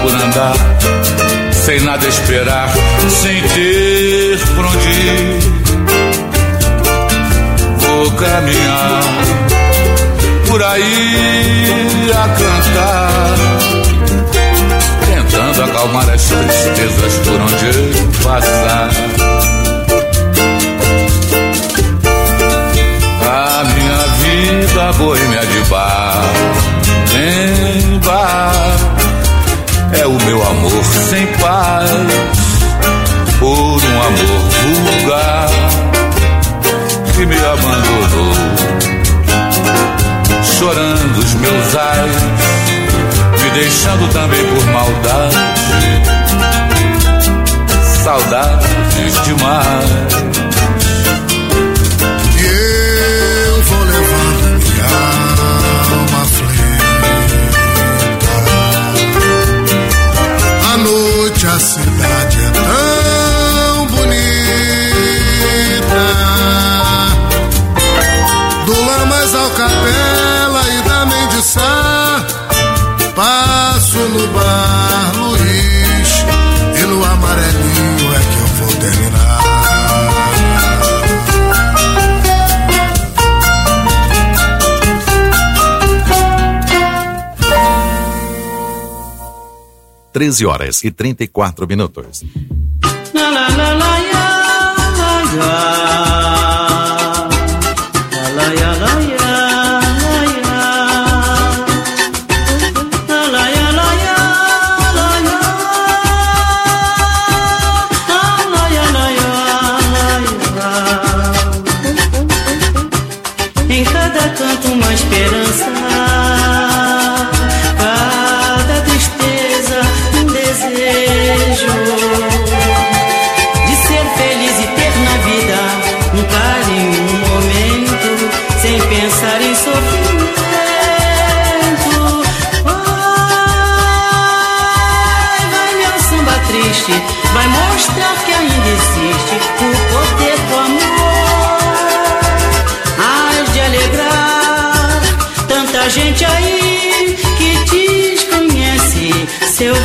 por andar, sem nada esperar, sem ter por onde ir. Vou caminhar por aí a cantar, tentando acalmar as tristezas por onde eu passar. A minha vida boêmia de bar em bar é o meu amor sem paz, por um amor vulgar que me abandonou, chorando os meus ais, me deixando também por maldade, saudades demais. E eu vou levando minha alma aflita. À noite a cidade é tão bonita, do Lamas ao Capela e da Mendiçá, passo no bar Luiz e no Amarelinho é que eu vou terminar. 13h34. La la la la ya la ya. La la ya la ya la ya. La la ya la ya la ya. La ya la ya la ya. Em cada canto uma esperança, cada tristeza um desejo de ser feliz e ter na vida um carinho, um momento, sem pensar em sofrimento. Vai meu samba triste, vai mostrar que ainda existe o poder do amor. Hás de alegrar tanta gente aí que desconhece seu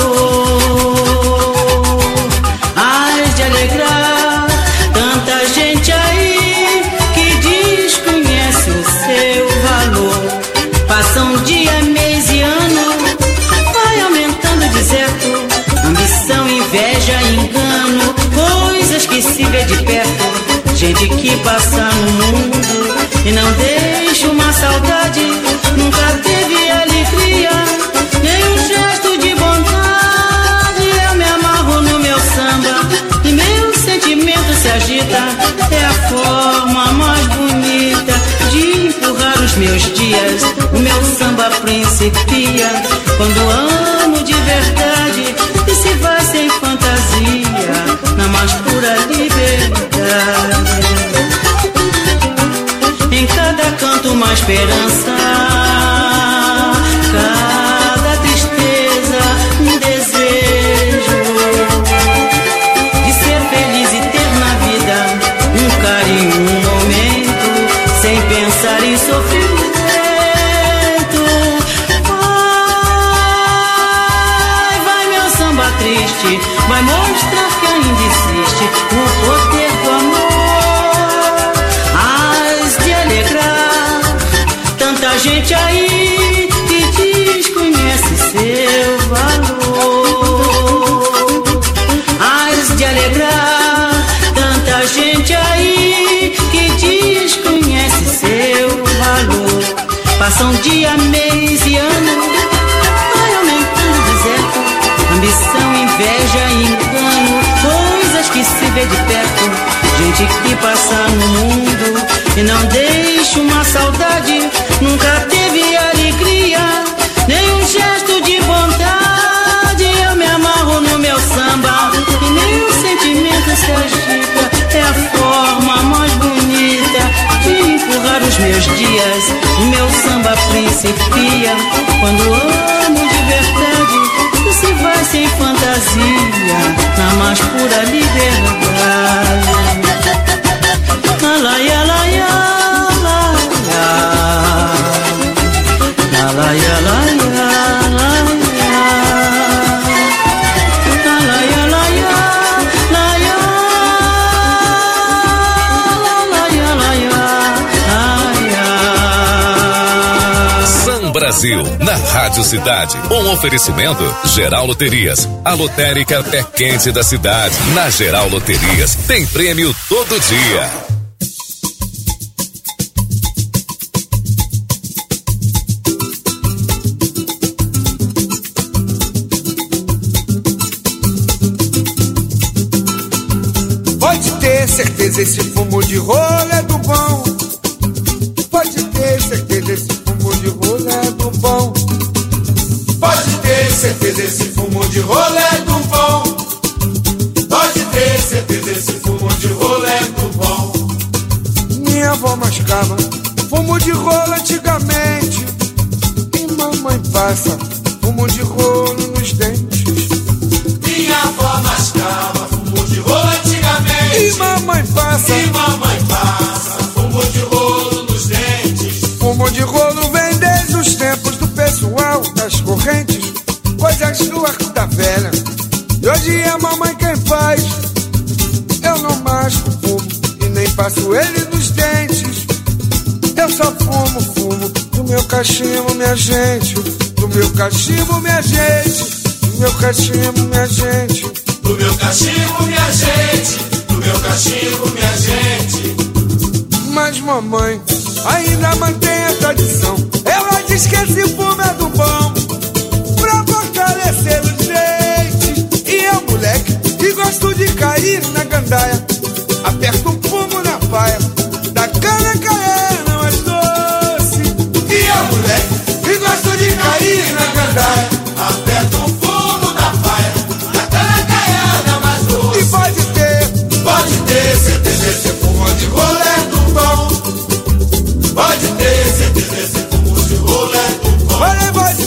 valor. Hás de alegrar tanta gente aí que desconhece o seu valor. Passam dia, mês e ano, vai aumentando o deserto, ambição, inveja, engano, coisas que se vê de perto, gente que passa no mundo e não deixa uma saudade, nunca teve alegria, nem um gesto de bondade. Eu me amarro no meu samba e meu sentimento se agita, é a forma mais bonita de empurrar os meus dias. O meu samba principia quando amo de verdade e se vai sem fantasia, na mais pura liberdade. Em cada canto uma esperança, cada tristeza um desejo de ser feliz e ter na vida um carinho, um momento, sem pensar em sofrimento. Vai meu samba triste, vai mostrar que ainda existe o poder do amor. Hás de alegrar tanta gente aí que desconhece seu valor. Hás de alegrar tanta gente aí que desconhece seu valor. Passam dia, mês e ano, vai aumentando o deserto, ambição, inveja, engano, coisas que se vê de perto, gente que passa no mundo e não deixa uma saudade, nunca teve alegria, nem um gesto de bondade. Eu me amarro no meu samba e nem o sentimento se agita, é a forma mais bonita de empurrar os meus dias. O meu samba principia quando amo de verdade e se vai sem fantasia, na mais pura liberdade. La la ya la ya la ya. La la ya la ya la ya. na Rádio Cidade. Um oferecimento Geral Loterias, a lotérica pé quente da cidade. Na Geral Loterias tem prêmio todo dia. Pode ter certeza, esse fumo de rolo é do bom. Pode ter certeza, esse fumo de rolo é do bom. Pode ter certeza, esse fumo de rolo é do bom. Pode ter certeza, esse fumo de rolo é do bom. Minha avó mascava fumo de rolo antigamente, e mamãe passa fumo de rolo nos dentes. Minha avó mascava fumo de rolo antigamente, e mamãe passa fumo de rolo nos dentes. Fumo de rolo vem desde os tempos do pessoal das correntes, coisas do arco da velha, e hoje é a mamãe quem faz. Eu não masco fumo e nem passo ele nos dentes. Eu só fumo do meu cachimbo, minha gente. Do meu cachimbo, minha gente. Do meu cachimbo, minha gente. Do meu cachimbo, minha gente. Do meu cachimbo, minha gente. Mas mamãe ainda mantém a tradição. Ela diz que esse fumo é do bom, pra fortalecer os dentes. E eu, moleque, que gosto de cair na gandaia, aperto um fumo na paia da cana caiana mais doce. E eu, moleque, que gosto de cair na gandaia, aperto um fumo na paia da cana caiana mais doce. E pode ter certeza, esse fumo de rolo é do bom. Pode ter certeza, esse fumo de rolo é do bom. Olha, pode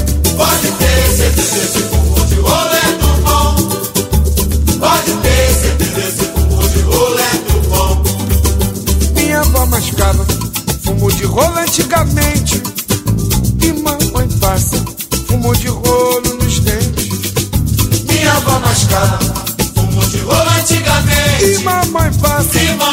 ter certeza, esse fumo de rolo é do bom. Pode ter certeza, esse fumo de rolo é do bom. Minha avó mascava fumo de rolo antigamente, e mamãe passa fumo de rolo nos dentes. Minha avó mascava fumo de rolo antigamente, E mamãe passa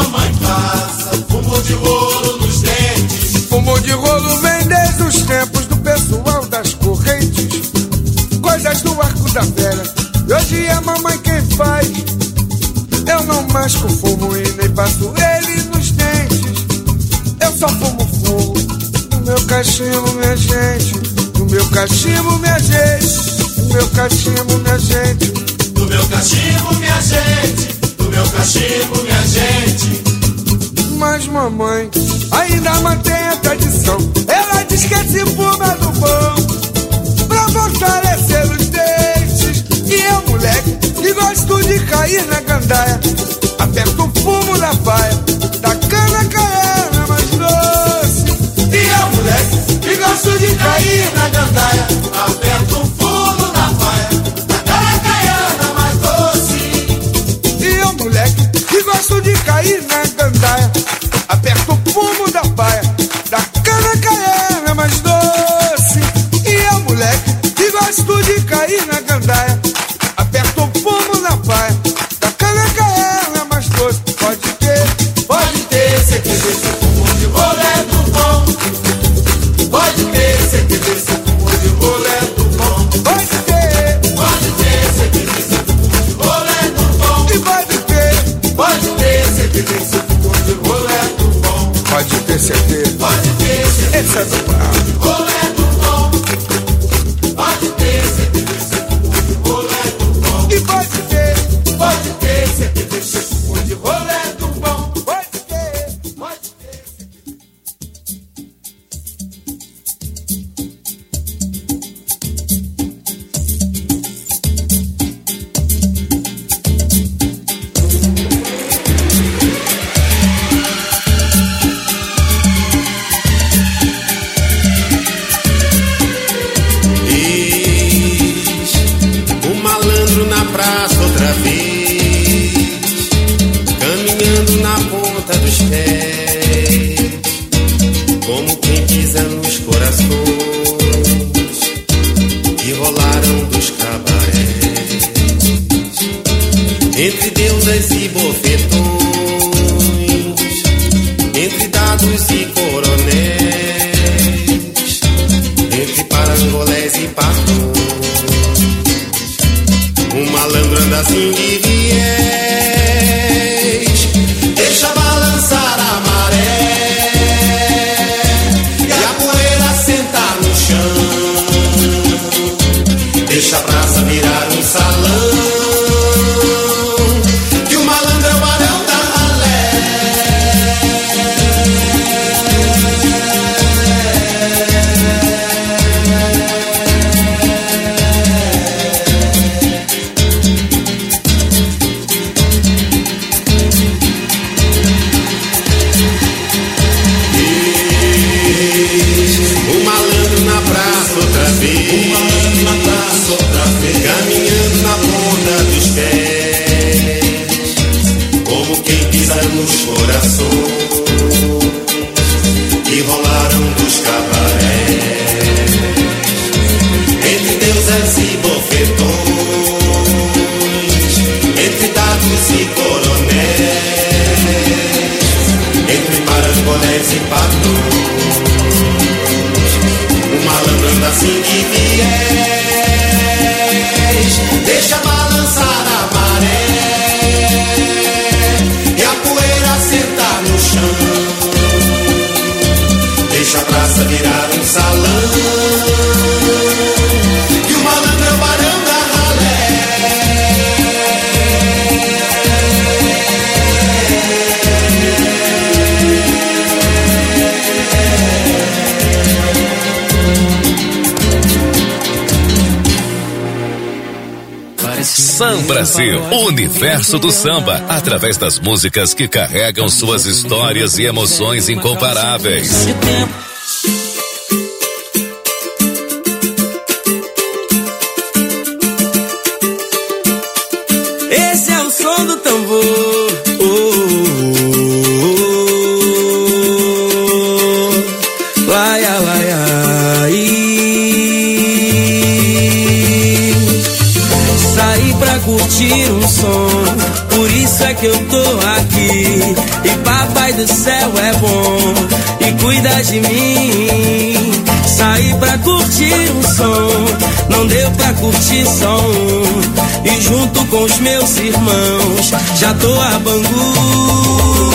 fumo de rolo nos dentes. fumo de rolo vem desde os tempos do pessoal das correntes, coisas do arco da velha, e hoje é a mamãe quem faz. Eu não masco fumo e nem passo ele nos dentes. Eu só fumo do meu cachimbo, minha gente. Do meu cachimbo, minha gente. Do meu cachimbo, minha gente. Do meu cachimbo, minha gente. Do meu cachimbo, minha gente. Mas mamãe ainda mantém a tradição. Ela diz que esse fumo é do bom, pra fortalecer os dentes. E eu, moleque, que gosto de cair na gandaia, aperto o fumo na paia da cana caiana mais doce. E eu, moleque, que gosto de cair na gandaia, aperto um fumo na paia da cana caiana mais doce. E eu, moleque, que gosto de cair na gandaia, aperto o fumo da paia da cana caiana mais doce. E eu, moleque, que gosto de cair na gandaia, aperto o fumo na paia da cana caiana mais doce. Pode ter certeza, esse fumo de rolo é do bom. Pode ter certeza, esse fumo de rolo é do bom. Pode ter certeza, esse fumo de rolo é do bom. E pode ter certeza, esse fumo de rolo é do bom. Pode ter certeza. Esse é do bom. Rolo é do bom. Pode ter certeza, esse fumo de rolo é do bom. E pode ter certeza, esse fumo de rolo é do bom. Pode ter. Entre deusas e bofetões, entre dados e coronéis, entre malandro assim de viés, deixa balançar a maré e a poeira sentar no chão, deixa a praça virar um salão. Caminhando na ponta dos pés, como quem pisa nos corações que rolaram dos cabarés, entre deusas e bofetões, entre dados e coronéis, entre parangolés e patrões, o malandro anda assim de viés, deixa balançar a maré e a poeira sentar no chão, deixa a praça virar um salão, e o malandro é o barão da ralé. Sam Brasil, o universo do samba, através das músicas que carregam suas histórias e emoções incomparáveis. Esse é o som do tambor. Laia, laia. Curtir um som, por isso é que eu tô aqui. E papai do céu é bom e cuida de mim. Saí pra curtir um som, não deu pra curtir só um. E junto com os meus irmãos, já tô a Bangu.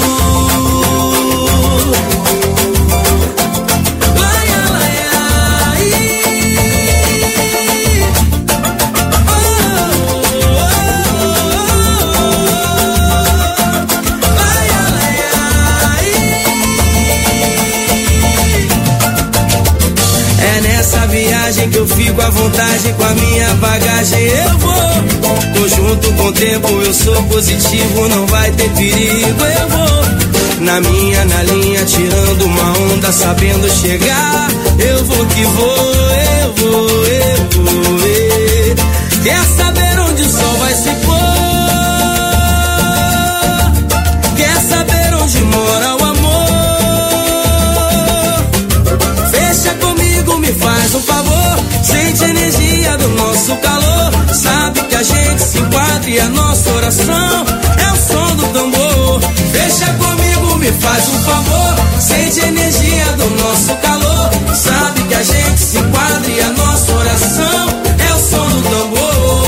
Que eu fico à vontade com a minha bagagem, eu vou. Tô junto com o tempo, eu sou positivo, não vai ter perigo, eu vou. Na minha, na linha, tirando uma onda, sabendo chegar. Eu vou que vou, eu vou, eu vou. Quer saber onde o sol vai se pôr? Quer saber onde mora o amor? Fecha comigo, me faz um favor. Sente a energia do nosso calor. Sabe que a gente se enquadra e a nossa oração é o som do tambor. Fecha comigo, me faz um favor. Sente a energia do nosso calor. Sabe que a gente se enquadra e a nossa oração é o som do tambor.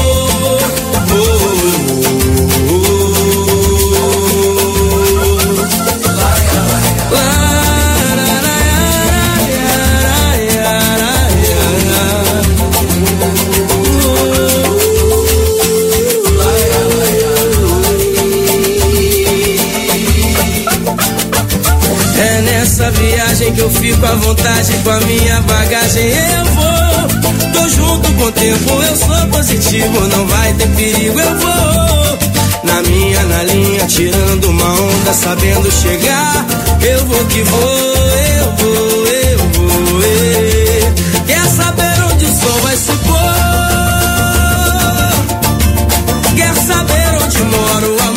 Viagem que eu fico à vontade com a minha bagagem, eu vou. Tô junto com o tempo, eu sou positivo, não vai ter perigo, eu vou. Na minha, na linha, tirando uma onda, sabendo chegar. Eu vou que vou, eu vou, eu vou. Quer saber onde o sol vai se pôr? Quer saber onde mora o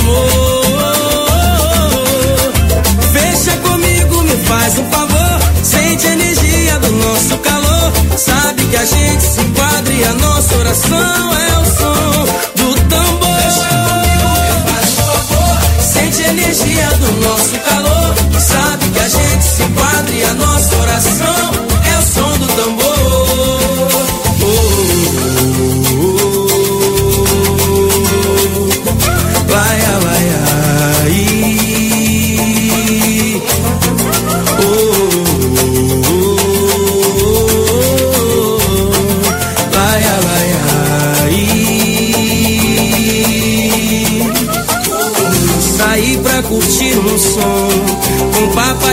amor? Fecha comigo, me faz um favor. Sente a energia do nosso calor. Sabe que a gente se enquadra e a nossa oração é o som do tambor. Fecha comigo, me faz um favor. Sente a energia do nosso calor. Sabe que a gente se enquadra e a nossa oração é o som do tambor. Oh, oh, oh.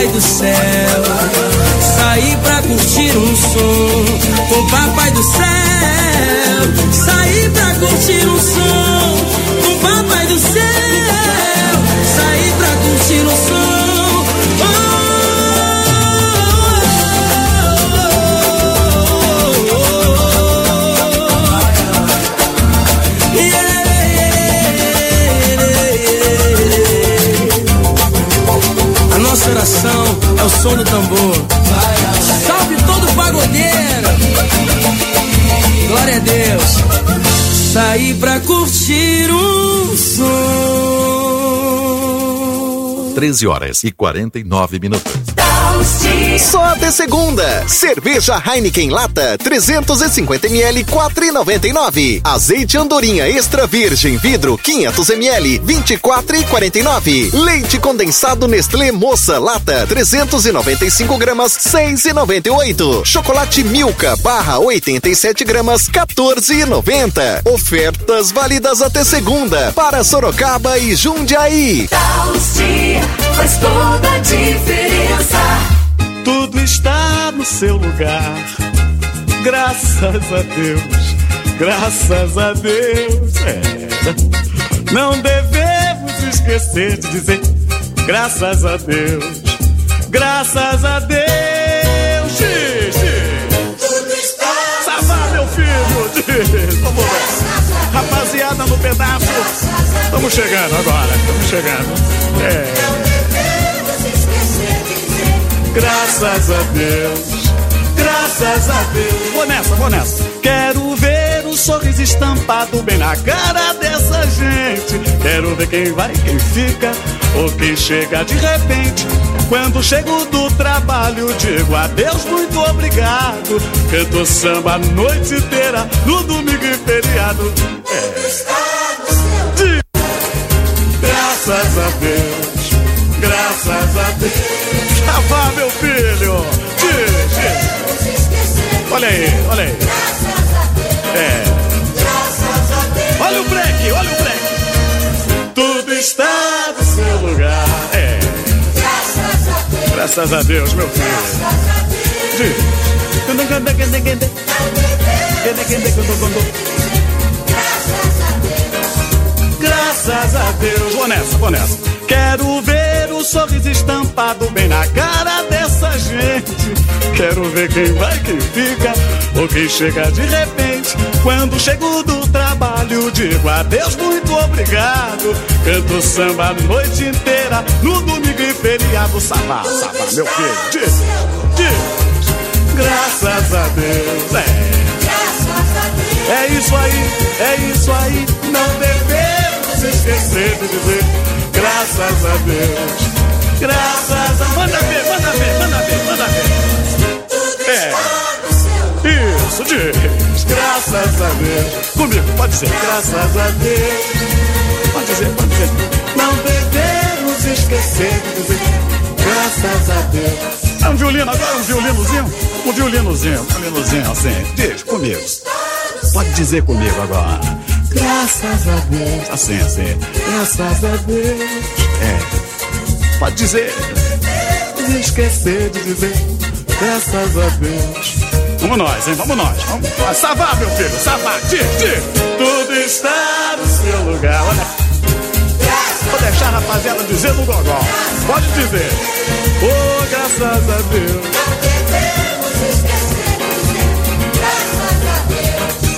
papai do céu. Saí pra curtir um som com o papai do céu. Saí pra curtir um som com o papai do céu. Saí pra curtir um som. A nossa oração é o som do tambor. Salve todo pagodeiro. Glória a Deus. Saí pra curtir um som. 13h49. Só até segunda. Cerveja Heineken Lata 350ml 4,99. Azeite Andorinha Extra Virgem Vidro 500ml 24,49. Leite condensado Nestlé Moça Lata 395 gramas 6,98. Chocolate Milka barra 87 gramas 14,90. Ofertas válidas até segunda para Sorocaba e Jundiaí. Faz toda a diferença. Tudo está no seu lugar. Graças a Deus, graças a Deus. Não devemos esquecer de dizer graças a Deus, graças a Deus. Tudo está. Savá, meu filho. Vamos lá. Rapaziada no pedaço. Estamos chegando agora, estamos chegando. Graças a Deus, graças a Deus. Vou nessa. Quero ver o sorriso estampado bem na cara dessa gente. Quero ver quem vai, quem fica ou quem chega de repente. Quando chego do trabalho, digo adeus, muito obrigado. Canto samba a noite inteira, no domingo e feriado. Graças a Deus, graças a Deus. Vá, meu filho. Olha aí. Olha o break. Tudo está no seu lugar. Graças a Deus, meu filho. Graças a Deus. Vou nessa. Quero ver o sorriso estampado bem na cara dessa gente. Quero ver quem vai, quem fica ou quem chega de repente. Quando chego do trabalho, digo adeus, muito obrigado. Canto samba a noite inteira, no domingo e feriado. Savá, meu filho. Diz. Graças a Deus. É isso aí. Não devemos esquecer de dizer graças a Deus, graças a... Manda ver. Isso, diz. Graças a Deus. Comigo, pode dizer. Graças a Deus. Pode dizer. Não devemos esquecer de dizer graças a Deus. É um violino agora, um violinozinho assim. Diz comigo. Pode dizer comigo agora. Graças a Deus. Assim. Graças a Deus. Pode dizer. Esquecer de dizer graças a Deus. Vamos nós, hein? Vamos nós. Savá, meu filho. Savá. Diz. Tudo está no seu lugar. Olha. Vou deixar a rapaziada dizer no gogó. Pode dizer. Oh, graças a Deus. Não devemos esquecer de dizer graças a Deus.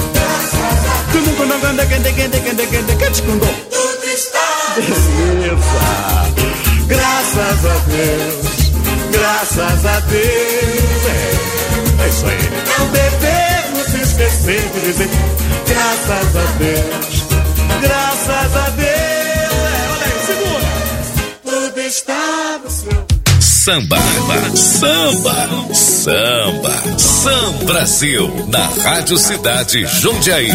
Tudo está. Beleza. Graças a Deus. Graças a Deus. É isso aí. Não devemos esquecer de dizer graças a Deus. Graças a Deus. Olha aí, segura. Tudo está no seu. Samba Brasil, na Rádio Cidade Jundiaí.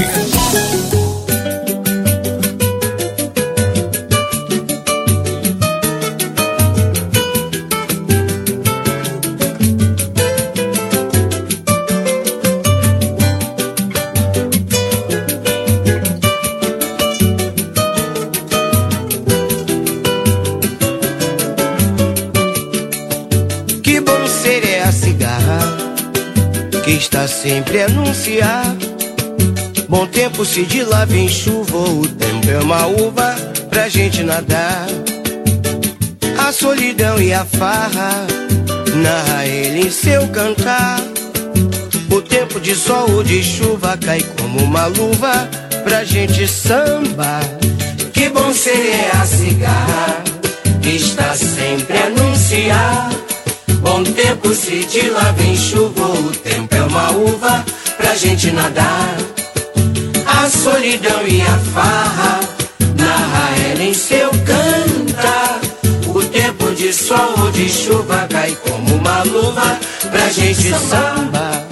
que está sempre a anunciar. Bom tempo se de lá vem chuva, o tempo é uma uva pra gente nadar. A solidão e a farra, narra ele em seu cantar. O tempo de sol ou de chuva cai como uma luva pra gente sambar. Que bom seria a cigarra, que está sempre a anunciar. Bom tempo se de lá vem chuva, o tempo é uma uva pra gente nadar. A solidão e a farra, narra ela em seu cantar. O tempo de sol ou de chuva cai como uma luva pra gente sambar.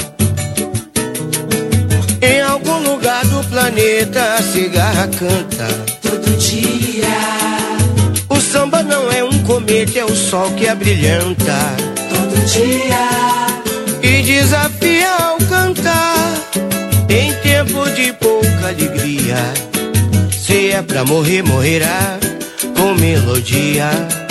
Em algum lugar do planeta a cigarra canta todo dia. O samba não é um cometa, é o sol que a brilhanta todo dia. E desafia ao cantar em tempo de pouca alegria. Se é pra morrer, morrerá com melodia.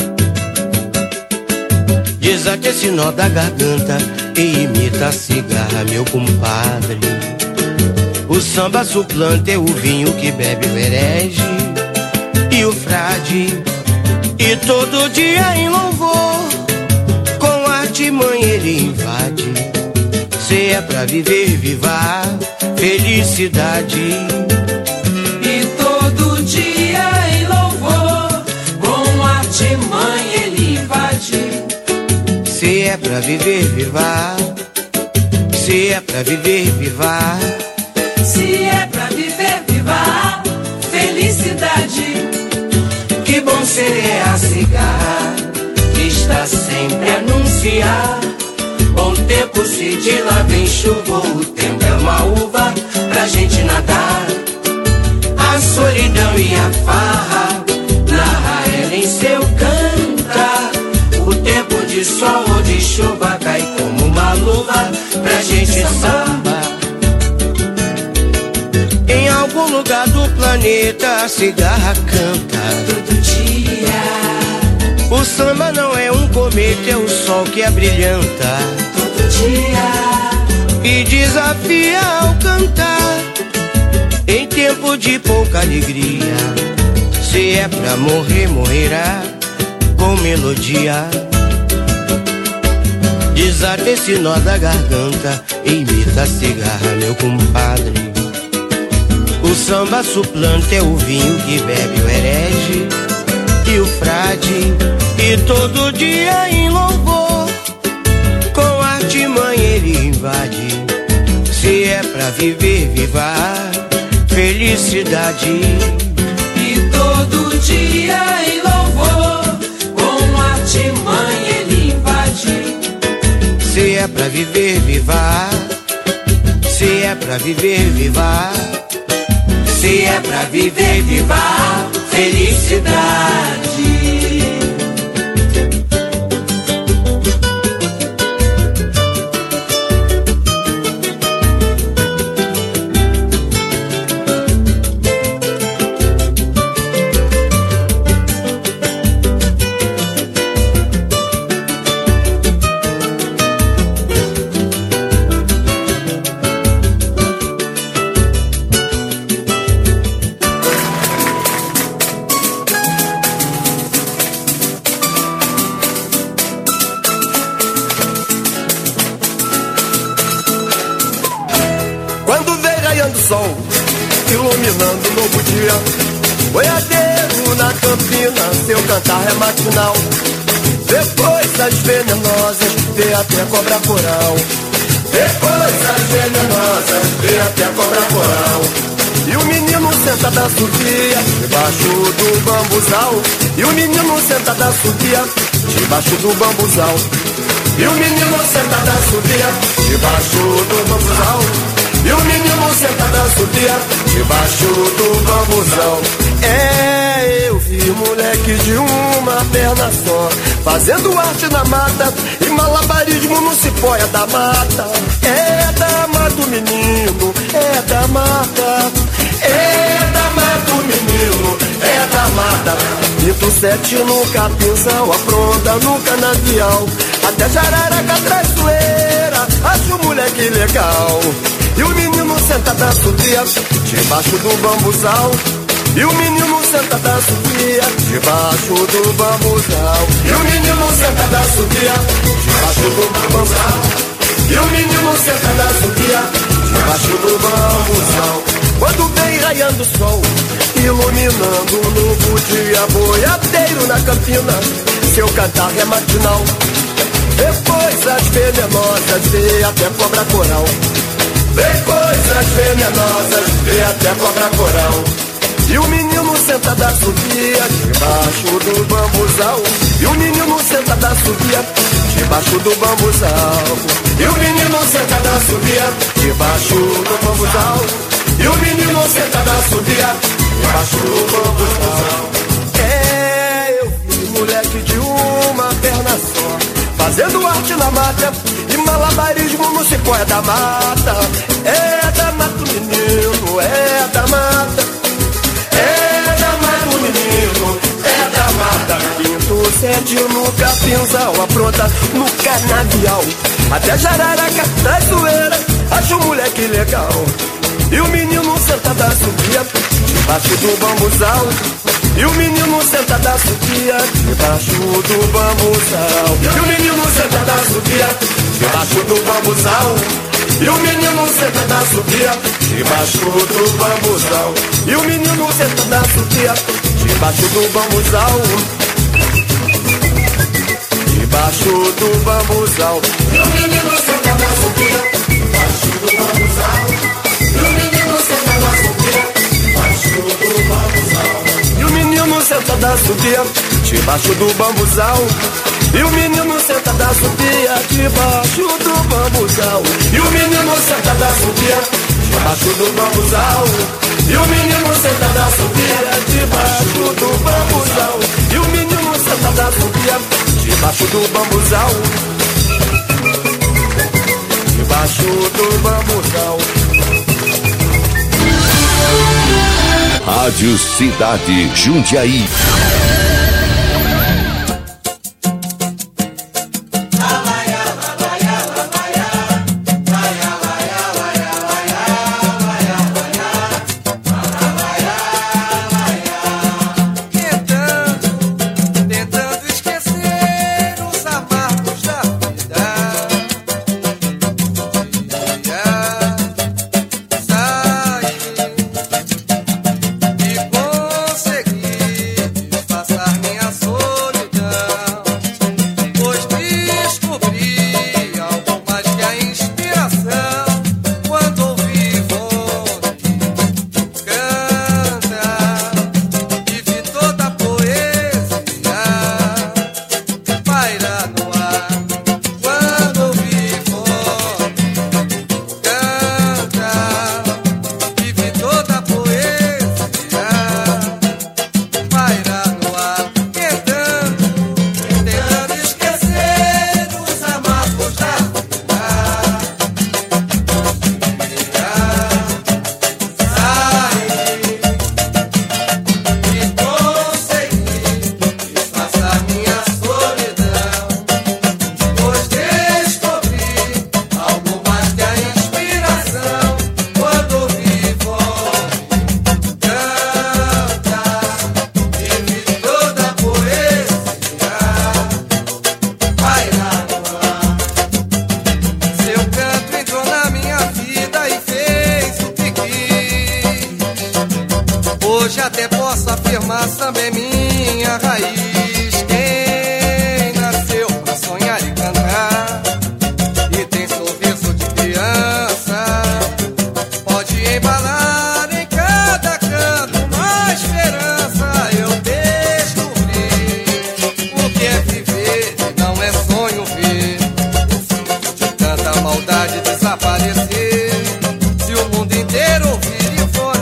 Desate esse nó da garganta e imita a cigarra, meu compadre. O samba suplanta é o vinho que bebe o herege e o frade. E todo dia em louvor, com artimanha ele invade. Se é pra viver, viva felicidade. E todo dia em louvor, com artimanha ele invade. Se é pra viver, viva. Se é pra viver, viva. Se é pra viver, viva felicidade. Que bom seria a cigarra, que está sempre a anunciar. Bom tempo se de lá vem chuva, o tempo é uma uva pra gente nadar. A solidão e a farra, narra ela em seu cantar. O tempo de sol ou de chuva cai como uma luva pra gente sambar. Em algum lugar do planeta a cigarra canta todo dia. O samba não é um cometa, é o sol que a brilhanta todo dia. E desafia ao cantar em tempo de pouca alegria. Se é pra morrer, morrerá com melodia. Desata esse nó da garganta e imita a cigarra, meu compadre. O samba suplanta é o vinho que bebe o herege e o frade. E todo dia em louvor, com artimanha ele invade. Se é pra viver, viva felicidade. E todo dia em louvor, com artimanha ele invade. Se é pra viver, viva. Se é pra viver, viva. Se é pra viver, viva felicidade. Iluminando o novo dia, boiadeiro na campina, seu cantar é matinal. Depois das venenosas, vê até cobra coral. Depois das venenosas, vê até cobra coral. E o menino senta da subia, debaixo do bambuzal. E o menino senta da subia, debaixo do bambuzal. E o menino senta da subia, debaixo do bambuzal. E o menino sentado a subia, debaixo do bambuzal. É, eu vi moleque de uma perna só, fazendo arte na mata e malabarismo no cipóia da mata. É da mata o menino, é da mata. É da mata o menino, é da mata. Pinto sete no capinzal, apronta no canavial. Até jararaca traiçoeira, poeira, acho o moleque legal. E o menino senta da subia, debaixo do bambuzal. E o menino senta da subia, debaixo do bambuzal. E o menino senta da subia, debaixo do bambuzal. E o menino senta da subia, debaixo do bambuzal. Quando vem raiando o sol, iluminando o novo dia, boiadeiro na campina, seu cantar é matinal. Vê coisas venenosas, vê até cobra coral. Vê coisas venenosas, vê até cobra coral. E o menino senta da subia, debaixo do bambuzal. E o menino senta da subia, debaixo do bambuzal. E o menino senta da subia, debaixo do bambuzal. E o menino senta da subia, debaixo do bambuzal. É, eu vi moleque de uma perna só, fazendo arte na mata e malabarismo no cipó é da mata. É da mata o menino, é da mata. É da mata o menino, é da mata. Quinto, sétimo, capinzal, apronta no canavial. Até jararaca, da zoeira, acho o moleque legal. E o menino senta da subia, debaixo do bambuzal. E o menino senta da subia, debaixo do bambuzal. E o menino senta da subia, debaixo do bambuzal. E o menino senta da subia, debaixo do bambuzal. E o menino senta da subia, debaixo do bambuzal. Debaixo do bambuzal. E o menino senta da subia, debaixo do bambuzal. E o menino senta da subia, debaixo do bambuzal. E o menino senta da subia, debaixo do bambuzal. E o menino senta da subia, debaixo do bambuzal. E o menino senta da subia, debaixo do bambuzal. E o menino senta da subia, debaixo do bambuzal. E o menino senta da subia, debaixo do bambuzal. Debaixo do bambuzal. Rádio Cidade Jundiaí.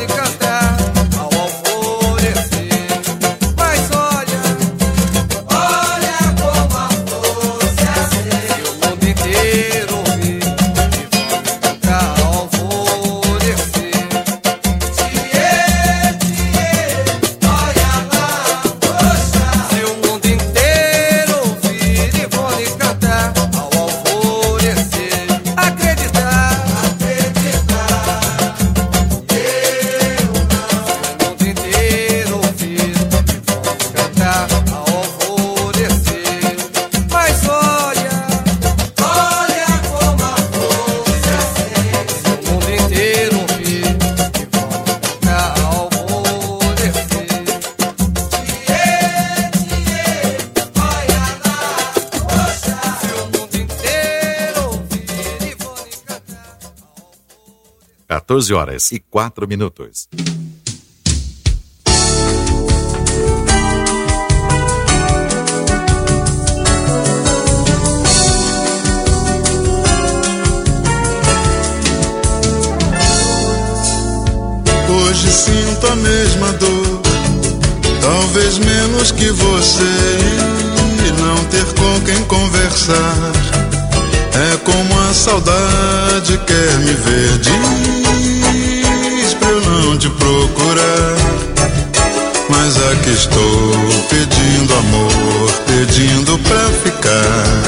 Olha, 14h04. Hoje sinto a mesma dor, talvez menos que você, e não ter com quem conversar. É como a saudade quer me ver, diz pra eu não te procurar. Mas aqui estou pedindo amor, pedindo pra ficar.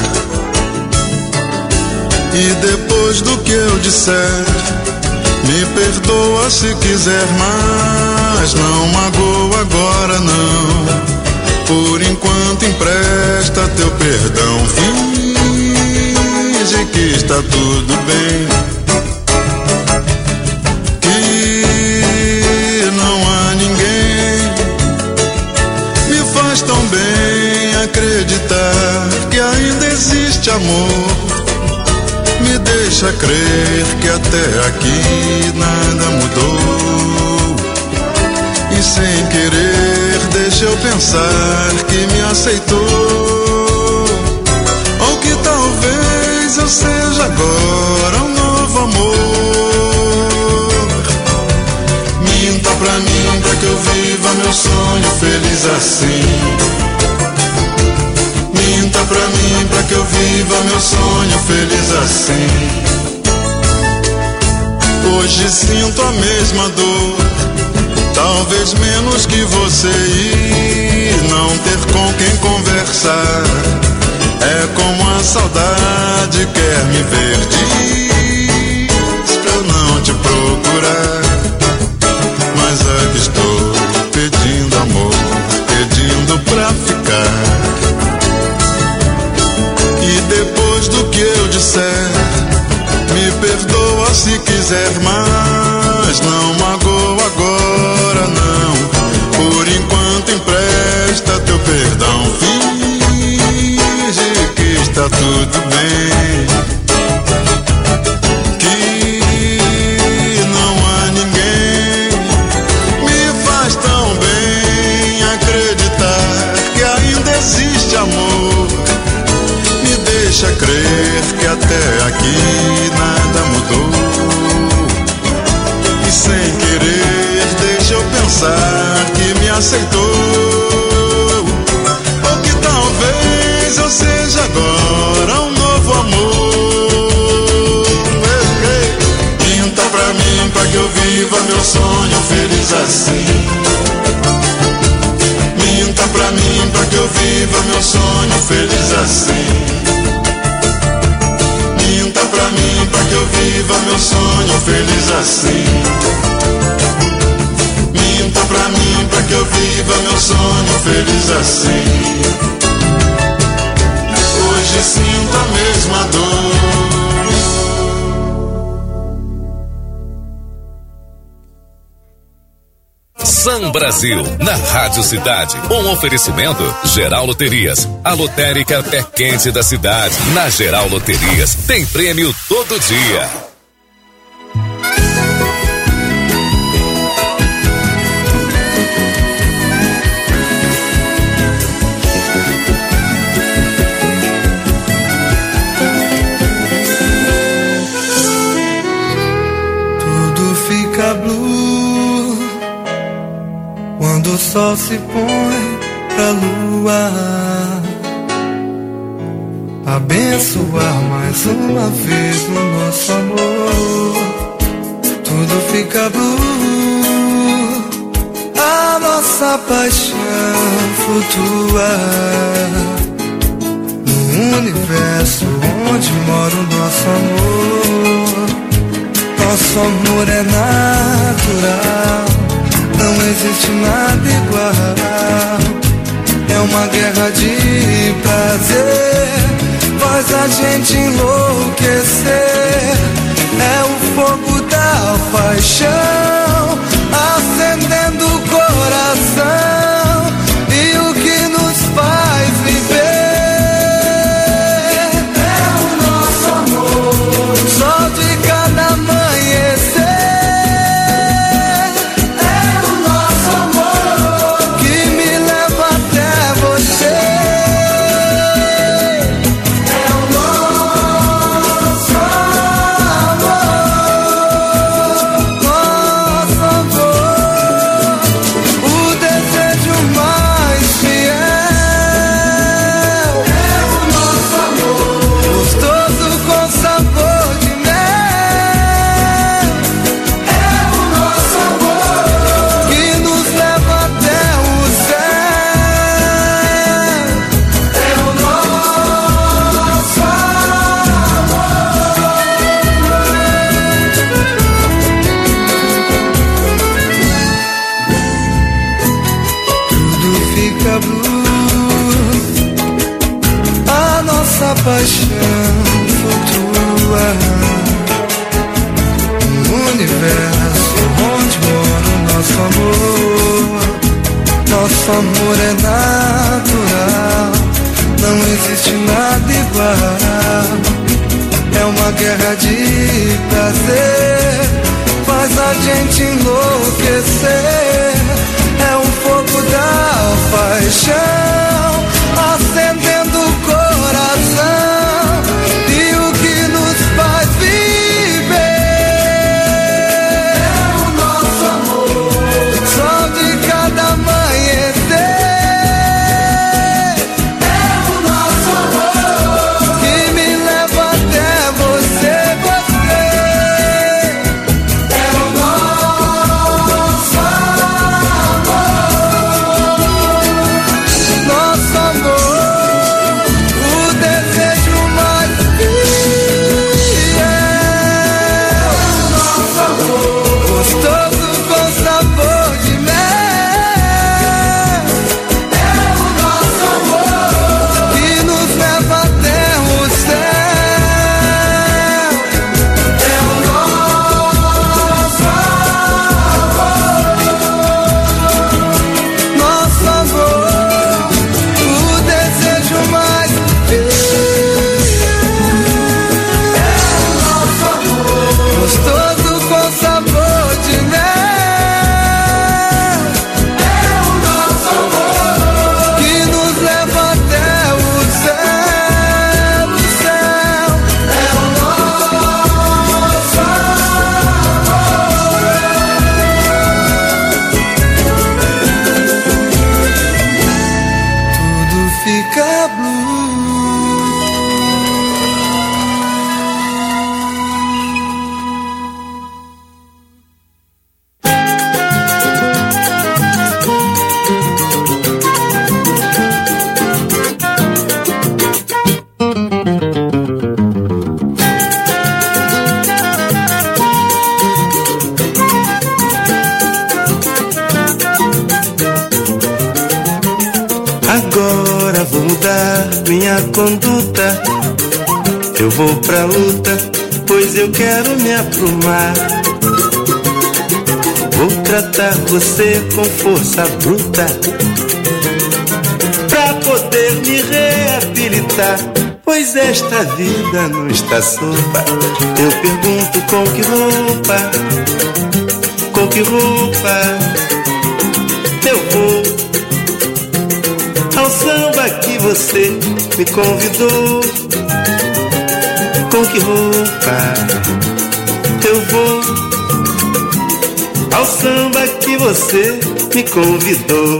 E depois do que eu disser, me perdoa se quiser, mas não magoa agora não. Por enquanto empresta teu perdão, finge que está tudo bem, que não há ninguém. Me faz tão bem acreditar que ainda existe amor. Me deixa crer que até aqui nada mudou. E sem querer deixa eu pensar que me aceitou. Ou que talvez eu seja agora um novo amor. Minta pra mim pra que eu viva meu sonho feliz assim. Minta pra mim pra que eu viva meu sonho feliz assim. Hoje sinto a mesma dor, talvez menos que você, e não ter com quem conversar. É como a saudade quer me ver, diz pra eu não te procurar. Mas aqui estou pedindo amor, pedindo pra ficar. E depois do que eu disser, me perdoa se quiser, mas não magoa agora não. Por enquanto empresta teu perdão, finge que está tudo bem, que não há ninguém. Me faz tão bem acreditar que ainda existe amor. Deixa crer que até aqui nada mudou. E sem querer deixa eu pensar que me aceitou. Ou que talvez eu seja agora um novo amor. Pinta pra mim pra que eu viva meu sonho feliz assim. Minta pra mim pra que eu viva meu sonho feliz assim. Minta pra mim pra que eu viva meu sonho feliz assim. Minta pra mim pra que eu viva meu sonho feliz assim. Hoje sinto a mesma dor. Sam Brasil, na Rádio Cidade. Um oferecimento Geral Loterias, a lotérica pé quente da cidade. Na Geral Loterias tem prêmio todo dia. Tudo fica blue quando o sol se põe pra lua abençoar mais uma vez o nosso amor. Tudo fica blue, a nossa paixão flutua no universo onde mora o nosso amor. Nosso amor é natural, não existe nada igual. É uma guerra de prazer, faz a gente enlouquecer. É o fogo da paixão acendendo o coração e o que nos faz viver. É o nosso amor, sol de cada amanhecer. paixão flutua no universo onde mora o nosso amor. Nosso amor é natural, não existe nada igual. É uma guerra de prazer, faz a gente enlouquecer. É um fogo da paixão acendendo o coração, e o que nos faz viver é o nosso amor. Sol de cada amanhecer é o nosso amor, que me leva até você, você. É o nosso amor, o desejo mais fiel. Nosso amor, gostoso com sabor de mel. É o nosso amor, que nos leva até o céu. É o nosso amor, o desejo mais fiel. É o nosso amor, gostoso com sabor de mel. É o nosso amor, que nos leva até o céu, o céu. É o nosso tudo fica blue. Agora vou mudar minha conduta. Eu vou pra luta, pois eu quero me aprumar. Vou tratar você com força bruta, pra poder me reabilitar. Pois esta vida não está sopa. Eu pergunto com que roupa, com que roupa eu vou ao samba que você me convidou. Com que roupa eu vou ao samba que você me convidou?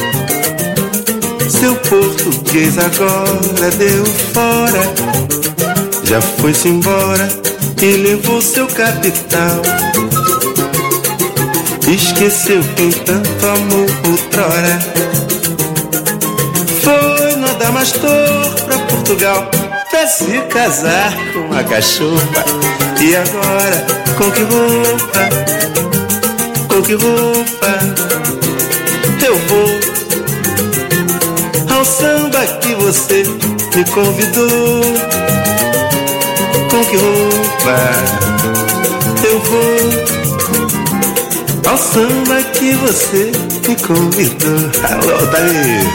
Seu português agora deu fora, já foi-se embora e levou seu capital. Esqueceu quem tanto amou outrora. Foi no Adamastor pra Portugal pra se casar com uma cachorra. E agora, com que roupa, com que roupa eu vou ao samba que você me convidou? Com que roupa eu vou ao samba que você me convidou? Alô, Daí!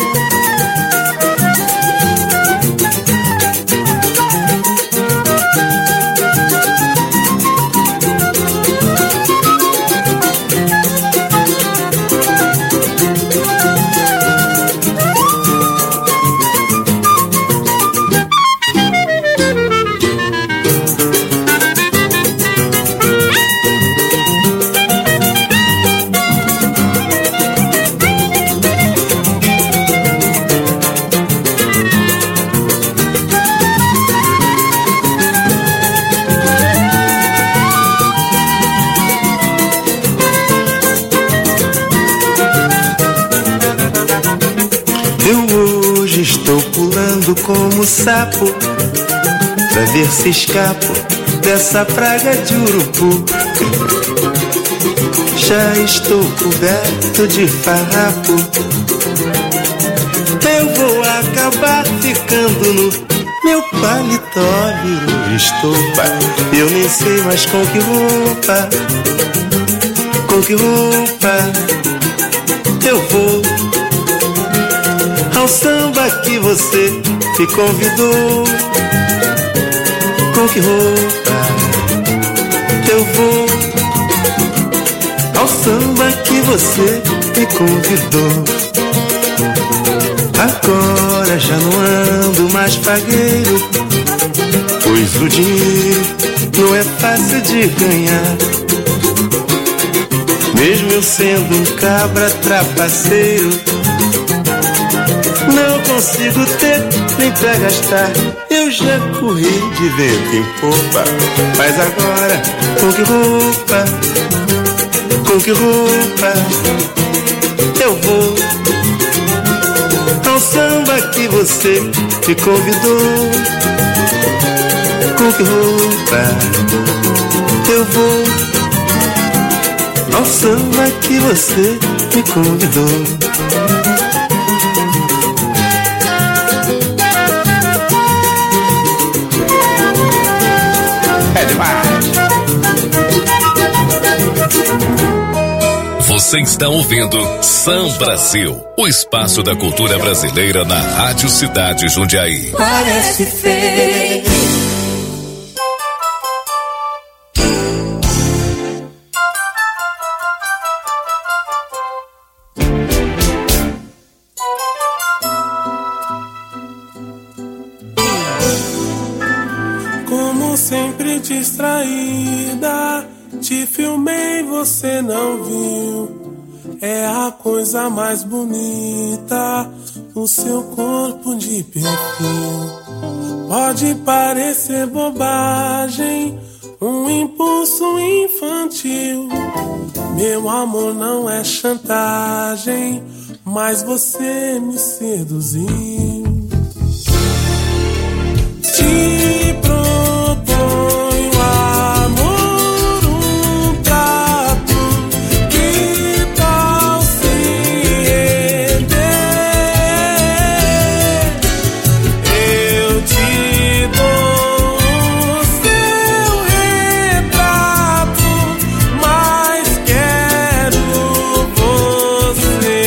Como sapo, pra ver se escapo dessa praga de urubu. Já estou coberto de farrapo, eu vou acabar ficando nu Meu paletó virou estopa, eu nem sei mais com que roupa eu vou ao samba que você me convidou. Com que roupa eu vou ao samba que você me convidou? Agora já não ando mais fagueiro, pois o dinheiro não é fácil de ganhar. Mesmo eu sendo um cabra trapaceiro, não consigo ter nem pra gastar. Eu já corri de vento em popa, mas agora com que roupa eu vou ao samba que você me convidou? Com que roupa eu vou ao samba que você me convidou? É demais. Você está ouvindo Sam Brasil, o espaço da cultura brasileira na Rádio Cidade Jundiaí. Parece fake. Como sempre distraída, te filmei, você não viu. É a coisa mais bonita, o seu corpo de perfil. Pode parecer bobagem, um impulso infantil. Meu amor não é chantagem, mas você me seduziu. Te proponho amor, um trato, que tal se render? Eu te dou o seu retrato, mas quero você.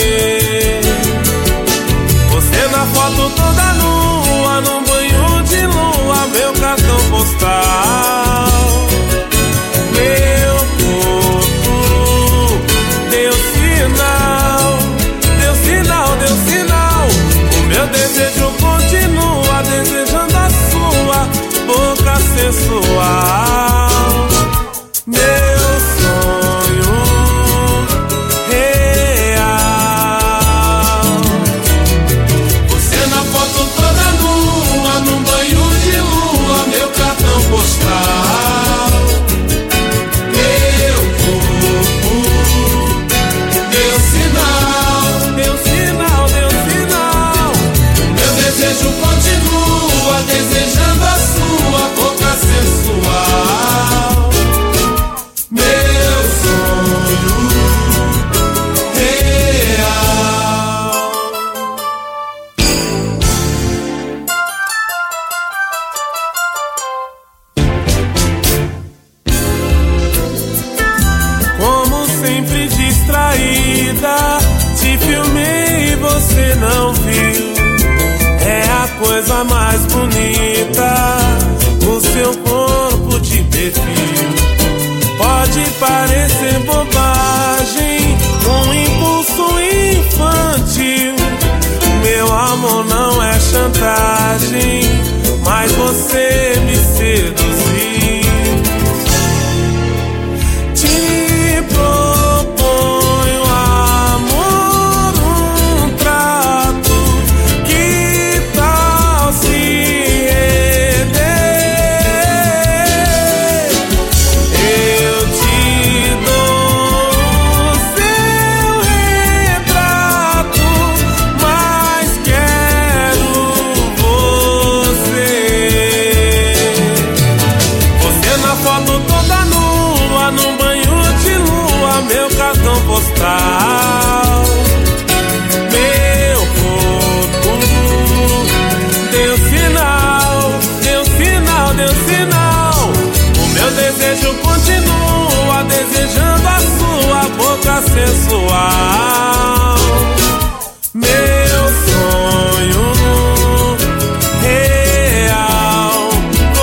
Você na foto toda nua, num banho de lua, meu cartão postal. Meu corpo deu sinal, deu sinal, deu sinal. O meu desejo continua, desejando a sua boca sensual. Meu sonho real. Você na foto toda nua, num banho de lua, meu cartão postal. Meu corpo deu sinal, deu sinal, deu sinal. Meu desejo continua, desejando a sua boca sensual. Meu sonho real. Como sempre distraída, te filmei e você não viu. É a coisa mais bonita, o seu corpo de perfil. Pode parecer bobagem, um impulso infantil. Meu amor não é chantagem, mas você me seduziu. Te proponho amor, um trato, que tal se coisa sensual. Meu sonho real.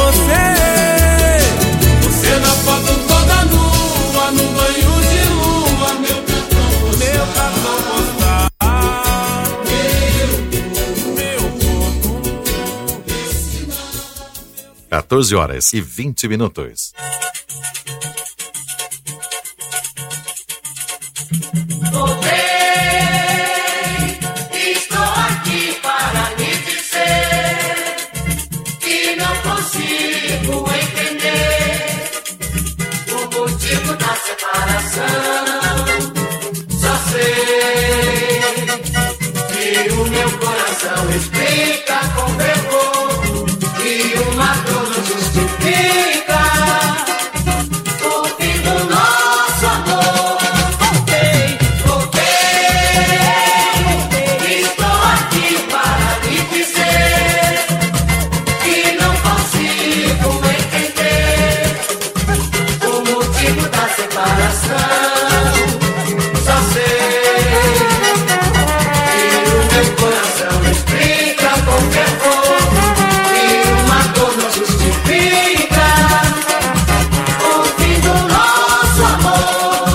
Você na foto toda nua, no banho de lua, meu cartão postal. 14h20. Estou aqui para lhe dizer que não consigo entender o motivo da separação. Só sei que o meu coração explica com fervor que uma dor não justifica o fim do nosso amor. Estou aqui para lhe dizer que não consigo entender o motivo da separação. Só sei que o meu coração explica com fervor que uma dor não justifica o fim do nosso amor.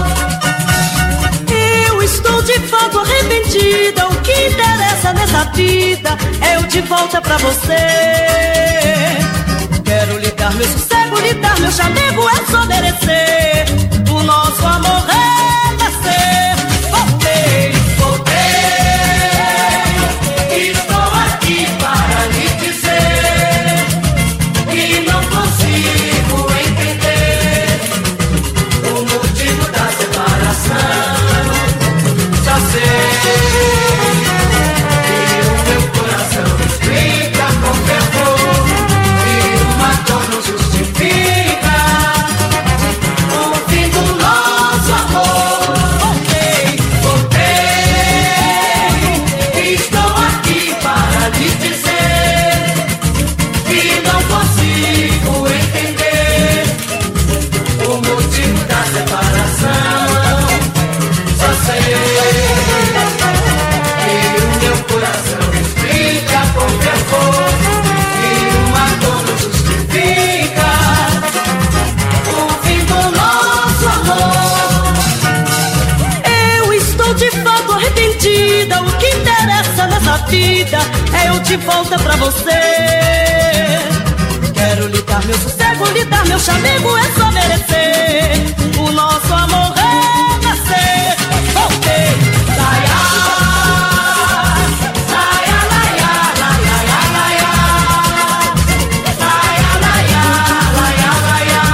Eu estou de fato arrependida. O que interessa nessa vida é eu de volta pra você. Quero lhe dar meu sossego, lhe dar meu chamego, é só merecer o nosso amor renascer. Voltei, estou aqui para lhe dizer que não consigo entender o motivo da separação. Só sei que o meu coração explica com fervor que uma dor não justifica o fim do nosso amor. Voltei, estou aqui para lhe dizer que não consigo entender o motivo da separação. Só sei que o meu coração explica com fervor que uma dor não justifica o fim do nosso amor. Eu estou de fato arrependida. O que interessa nessa vida é eu de volta pra você. Quero lhe dar meu sossego, lhe dar meu chamego, é só merecer o nosso amor renascer. Voltei, laia, laia, laia, laia, laia, laia, laia, laia, laia,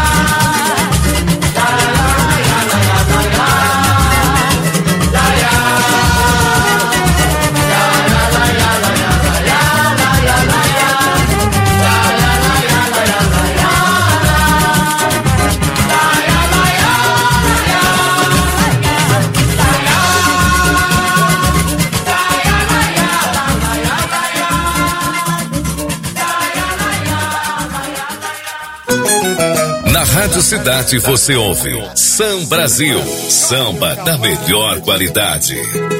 Na Rádio Cidade você ouve Sam Brasil, samba da melhor qualidade.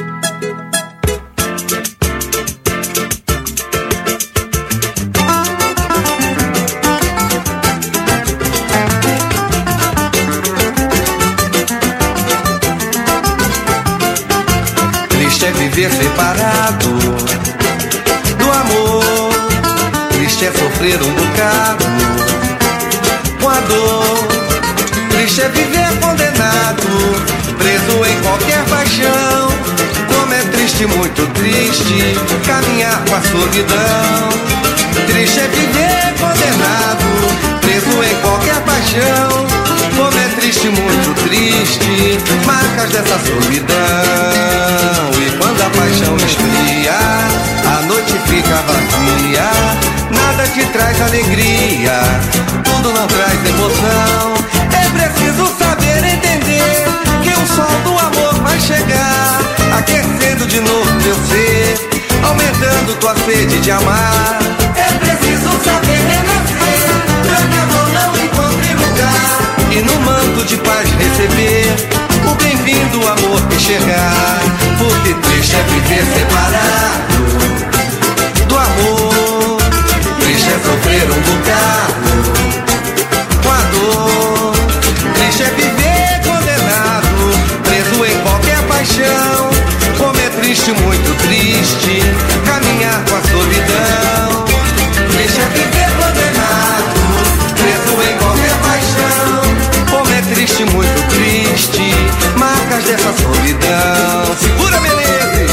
Triste é viver separado do amor, triste é sofrer um bocado com a dor, triste é viver condenado, preso em qualquer paixão. Como é triste, muito triste, caminhar com a solidão. Triste é viver condenado, preso em qualquer paixão. Como é triste, muito triste, marcas dessa solidão. E quando a paixão esfria, a noite fica vazia, nada te traz alegria, tudo não traz emoção. É preciso saber entender que o sol do amor vai chegar, aquecendo de novo teu ser, aumentando tua sede de amar. É preciso saber renascer, pra que amor não encontre lugar, e no manto de paz receber o bem-vindo amor enxergar, porque triste é viver separado do amor, triste é sofrer um bocado com a dor, triste é viver condenado, preso em qualquer paixão, como é triste, muito triste, caminhar com a solidão, triste é viver condenado, preso em qualquer paixão, como é triste, muito triste, marcas dessa solidão. Segura, Menezes!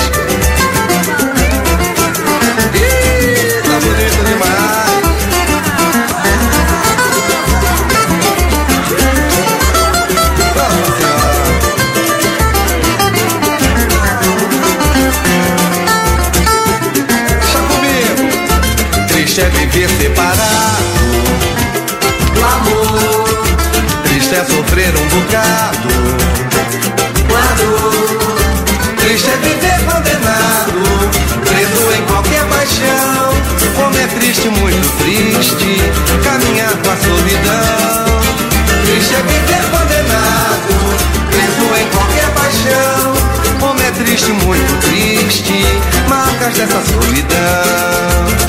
Ih, tá bonito demais! Deixa comigo! Triste é viver separado do amor, triste é sofrer um bocado com a dor, triste é viver condenado, preso em qualquer paixão, como é triste, muito triste, caminhar com a solidão, triste é viver condenado, preso em qualquer paixão, como é triste, muito triste, marcas dessa solidão.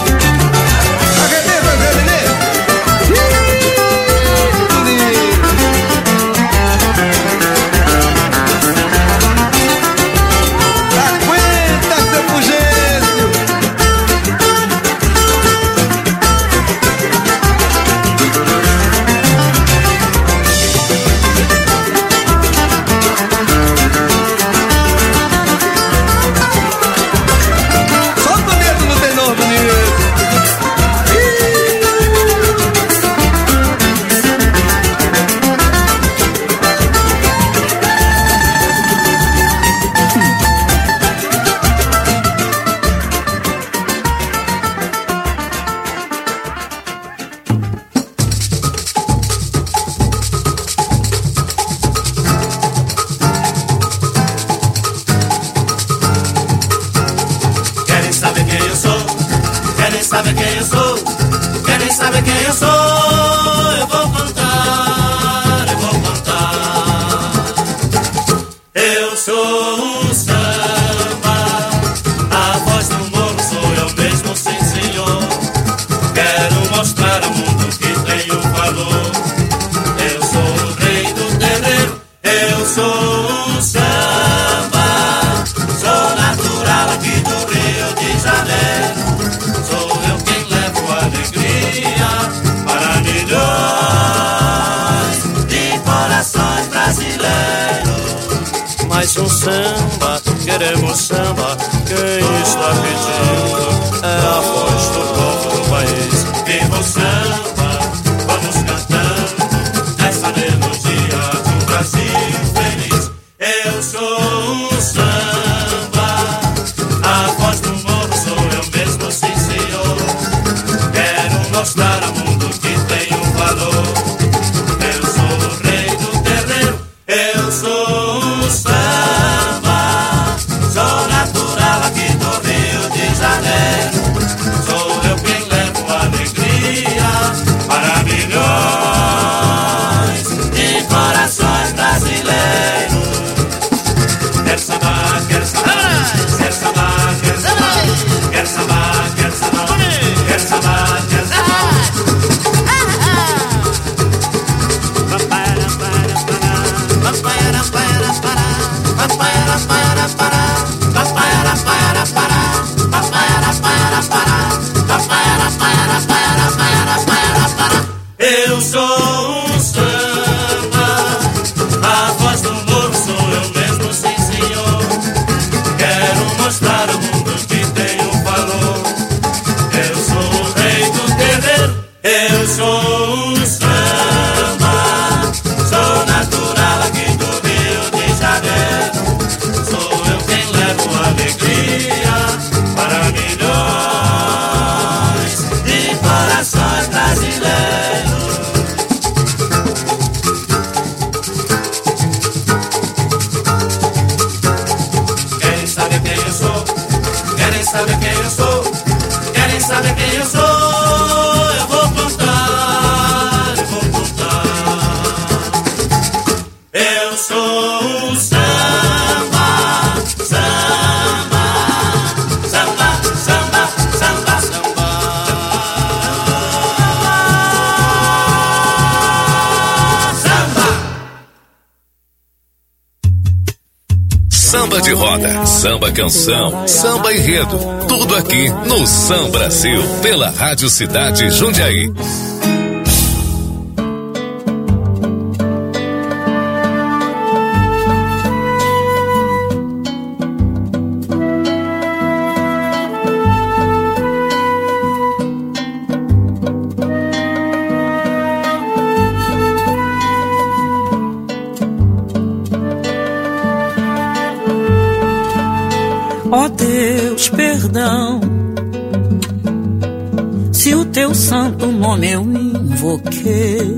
Mais um samba, queremos samba, quem está pedindo é a voz do povo do país. Viva o samba, vamos cantando essa melodia do Brasil feliz. Eu sou um samba, a voz do morro sou eu mesmo, sim senhor. Quero mostrar ao mundo que tem um valor. Eu sou o rei do terreiro, eu sou um samba. Sou natural aqui do Rio de Janeiro. Sou eu quem levo alegria para milhões de corações brasileiros. Quer sambar, quer sambar, quer sambar, quer sambar, quer sambar, quer sambar, quer sambar, quer sambar. Eu sou um samba, a voz do morro sou eu mesmo, sim senhor. Quero mostrar ao mundo que tem um valor. Eu sou o rei do terreiro, eu sou um samba. Sou natural aqui do Rio de Janeiro. Sou eu quem levo alegria para milhões de corações brasileiros. Querem saber quem eu sou? Querem saber quem eu sou? Querem saber quem eu sou? Eu vou contar, eu vou contar. Eu sou um samba. samba de roda, samba canção, samba enredo, tudo aqui no Sam Brasil, pela Rádio Cidade Jundiaí. Ó Deus, perdão, se o teu santo nome eu invoquei,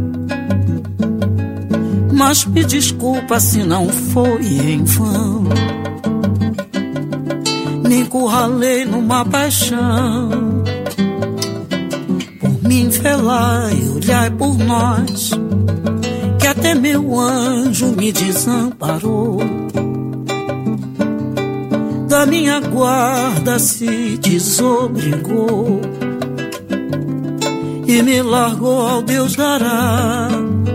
mas me desculpa se não foi em vão. Me encurralei numa paixão, por me velar e olhar por nós, que até meu anjo me desamparou. Da minha guarda se desobrigou e me largou ao Deus dará.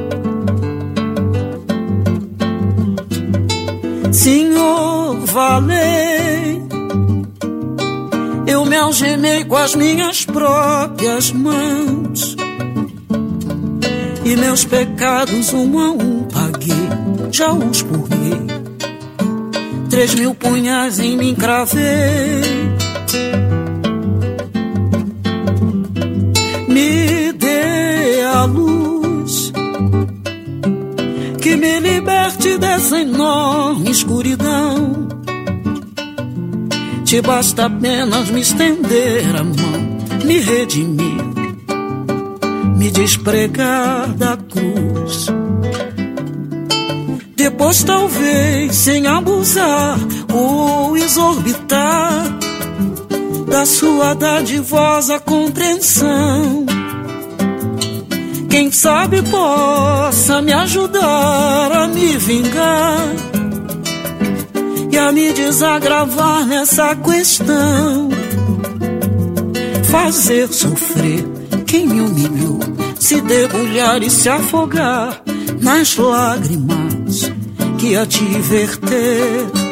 Senhor, valei, eu me algemei com as minhas próprias mãos e meus pecados um a um paguei, já os purguei. 3.000 punhais em mim cravei. Me dê a luz que me liberte dessa enorme escuridão. Te basta apenas me estender a mão, me redimir, me despregar da cruz. Depois talvez, sem abusar ou exorbitar da sua dadivosa compreensão, quem sabe possa me ajudar a me vingar e a me desagravar nessa questão. Fazer sofrer quem me humilhou, se debulhar e se afogar nas lágrimas que a te verter.